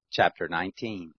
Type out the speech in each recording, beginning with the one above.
Chapter 19.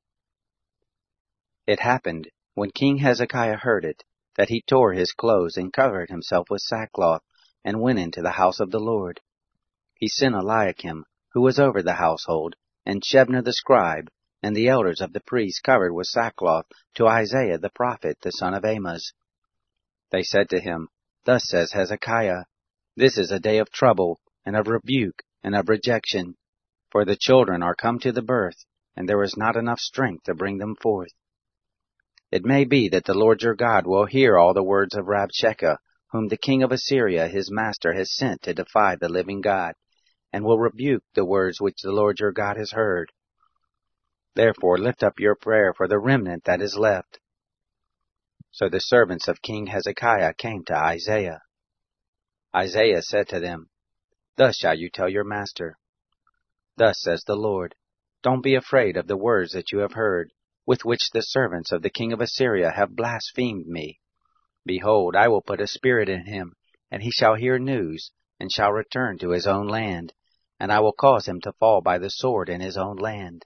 It happened, when King Hezekiah heard it, that he tore his clothes and covered himself with sackcloth, and went into the house of the Lord. He sent Eliakim, who was over the household, and Shebna the scribe, and the elders of the priests covered with sackcloth, to Isaiah the prophet, the son of Amoz. They said to him, Thus says Hezekiah, This is a day of trouble, and of rebuke, and of rejection, for the children are come to the birth, and there is not enough strength to bring them forth. It may be that the Lord your God will hear all the words of Rabshakeh, whom the king of Assyria his master has sent to defy the living God, and will rebuke the words which the Lord your God has heard. Therefore lift up your prayer for the remnant that is left. So the servants of King Hezekiah came to Isaiah. Isaiah said to them, Thus shall you tell your master. Thus says the Lord, Don't be afraid of the words that you have heard, with which the servants of the king of Assyria have blasphemed me. Behold, I will put a spirit in him, and he shall hear news, and shall return to his own land, and I will cause him to fall by the sword in his own land.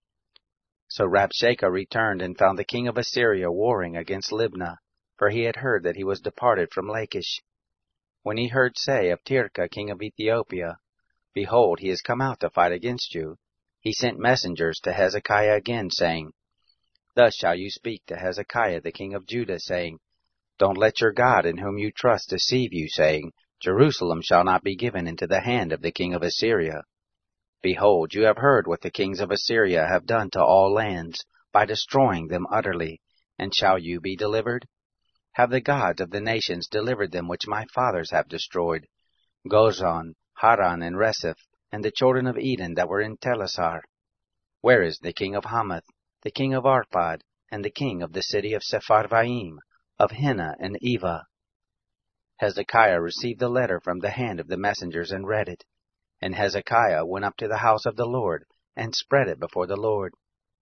So Rabshakeh returned and found the king of Assyria warring against Libnah, for he had heard that he was departed from Lachish. When he heard say of Tircah king of Ethiopia, Behold, he is come out to fight against you, he sent messengers to Hezekiah again, saying, Thus shall you speak to Hezekiah the king of Judah, saying, Don't let your God in whom you trust deceive you, saying, Jerusalem shall not be given into the hand of the king of Assyria. Behold, you have heard what the kings of Assyria have done to all lands, by destroying them utterly, and shall you be delivered? Have the gods of the nations delivered them which my fathers have destroyed, Gozan, Haran, and Reseph, and the children of Eden that were in Telassar? Where is the king of Hamath, the king of Arpad, and the king of the city of Sepharvaim, of Hena and Eva? Hezekiah received the letter from the hand of the messengers and read it. And Hezekiah went up to the house of the Lord, and spread it before the Lord.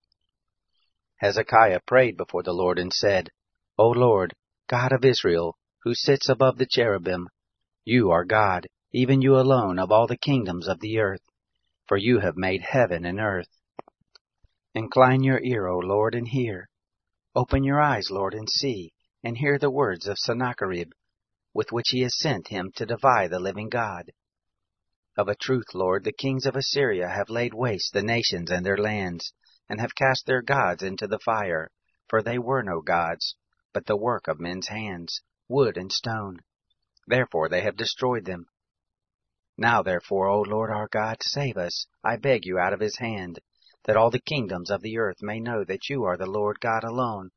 Hezekiah prayed before the Lord and said, O Lord, God of Israel, who sits above the cherubim, you are God, even you alone, of all the kingdoms of the earth, for you have made heaven and earth. Incline your ear, O Lord, and hear. Open your eyes, Lord, and see, and hear the words of Sennacherib, with which he has sent him to defy the living God. Of a truth, Lord, the kings of Assyria have laid waste the nations and their lands, and have cast their gods into the fire, for they were no gods, but the work of men's hands, wood and stone. Therefore they have destroyed them. Now therefore, O Lord our God, save us, I beg you, out of his hand, that all the kingdoms of the earth may know that you are the Lord God alone.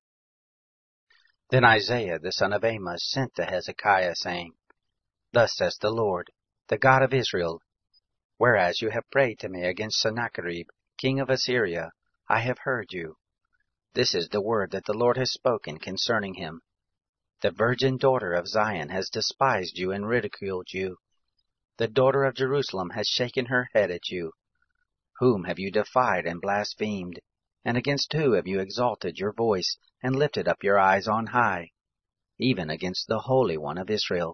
Then Isaiah the son of Amoz sent to Hezekiah, saying, Thus says the Lord, the God of Israel, Whereas you have prayed to me against Sennacherib, king of Assyria, I have heard you. This is the word that the Lord has spoken concerning him. The virgin daughter of Zion has despised you and ridiculed you. The daughter of Jerusalem has shaken her head at you. Whom have you defied and blasphemed? And against who have you exalted your voice and lifted up your eyes on high? Even against the Holy One of Israel.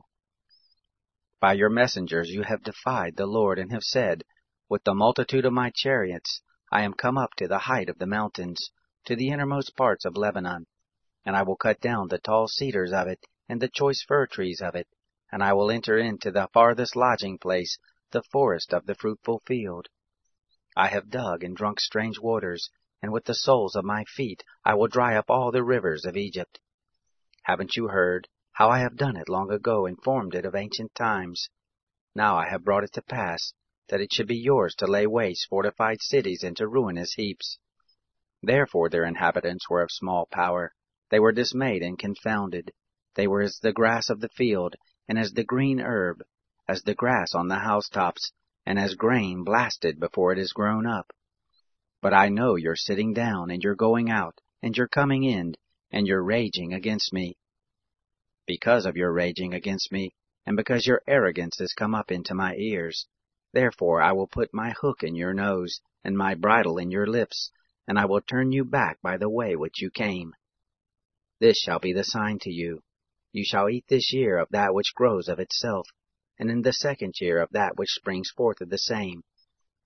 By your messengers you have defied the Lord, and have said, With the multitude of my chariots I am come up to the height of the mountains, to the innermost parts of Lebanon, and I will cut down the tall cedars of it, and the choice fir trees of it, and I will enter into the farthest lodging place, the forest of the fruitful field. I have dug and drunk strange waters, and with the soles of my feet I will dry up all the rivers of Egypt. Haven't you heard how I have done it long ago and formed it of ancient times? Now I have brought it to pass, that it should be yours to lay waste fortified cities into ruinous heaps. Therefore their inhabitants were of small power. They were dismayed and confounded. They were as the grass of the field, and as the green herb, as the grass on the housetops, and as grain blasted before it is grown up. But I know your sitting down, and your going out, and your coming in, and your raging against me. Because of your raging against me, and because your arrogance has come up into my ears, therefore I will put my hook in your nose, and my bridle in your lips, and I will turn you back by the way which you came. This shall be the sign to you. You shall eat this year of that which grows of itself, and in the second year of that which springs forth of the same.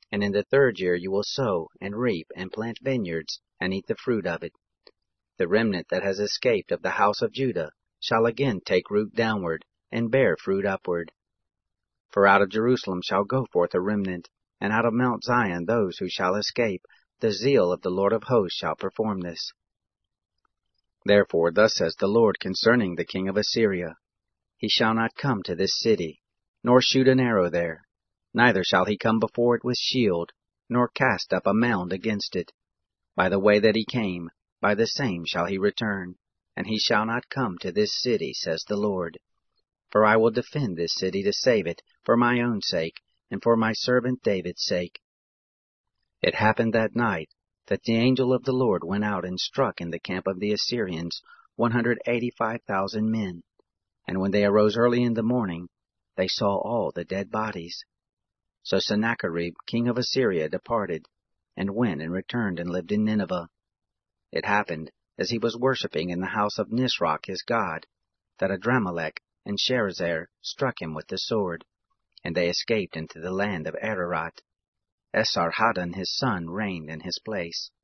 And in the 3rd year you will sow, and reap, and plant vineyards, and eat the fruit of it. The remnant that has escaped of the house of Judah shall again take root downward, and bear fruit upward. For out of Jerusalem shall go forth a remnant, and out of Mount Zion those who shall escape. The zeal of the Lord of hosts shall perform this. Therefore thus says the Lord concerning the king of Assyria, He shall not come to this city, nor shoot an arrow there, neither shall he come before it with shield, nor cast up a mound against it. By the way that he came, by the same shall he return, and he shall not come to this city, says the Lord. For I will defend this city to save it, for my own sake, and for my servant David's sake. It happened that night, that the angel of the Lord went out and struck in the camp of the Assyrians 185,000 men. And when they arose early in the morning, they saw all the dead bodies. So Sennacherib, king of Assyria, departed, and went and returned and lived in Nineveh. It happened, as he was worshipping in the house of Nisroch his god, that Adramelech and Sharezer struck him with the sword, and they escaped into the land of Ararat. Esarhaddon his son reigned in his place.